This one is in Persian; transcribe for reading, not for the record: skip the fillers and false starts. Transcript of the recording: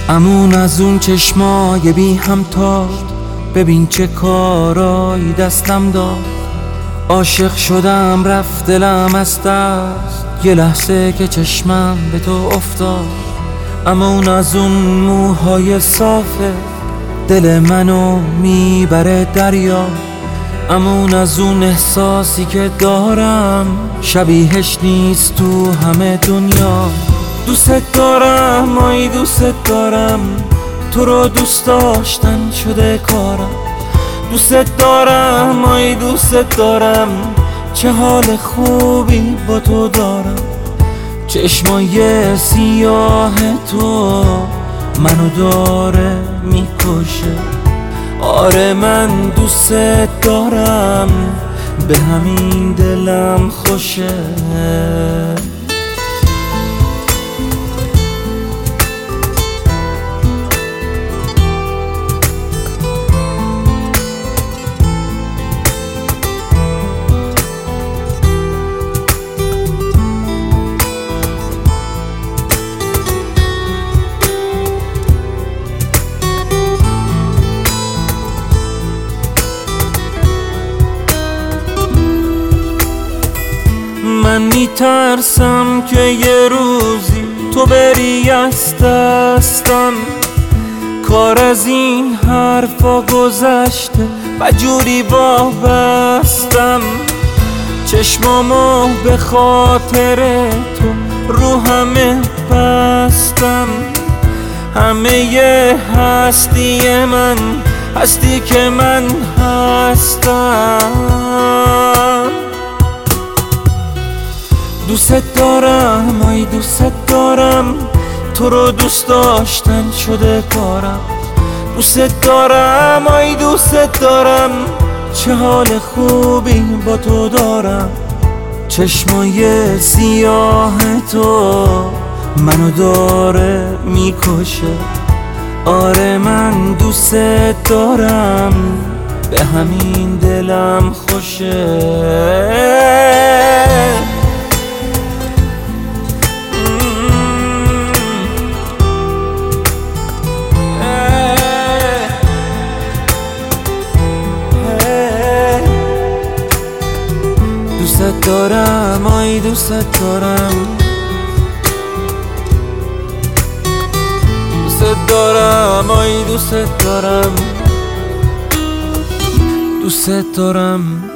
امون از اون چشمای بی همتا، ببین چه کارایی دستم داد. عاشق شدم رفت دلم از دست، یه لحظه که چشمم به تو افتاد. امون از اون موهای صافه، دل منو میبره دریا. امون از اون احساسی که دارم، شبیهش نیست تو همه دنیا. دوست دارم، آی دوست دارم، تو رو دوست داشتن شده کارم. دوست دارم، آی دوست دارم، چه حال خوبی با تو دارم. چشمای سیاه تو منو داره میکشه. آره من دوست دارم، به همین دلم خوشه. من میترسم که یه روزی تو بری از دستم. کار از این حرفا گذشته و جوری وابستم. چشمامو به خاطر تو رو همه بستم. همه هستی من هستی که من هستم. دوست دارم، آی دوست دارم، تو رو دوست داشتن شده کارم. دوست دارم، آی دوست دارم، چه حال خوبی با تو دارم. چشمای سیاه تو منو داره میکشه. آره من دوست دارم، به همین دلم خوشه. دوست دارم، آی دوست دارم، دوست دارم، آی دوست دارم، دوست دارم.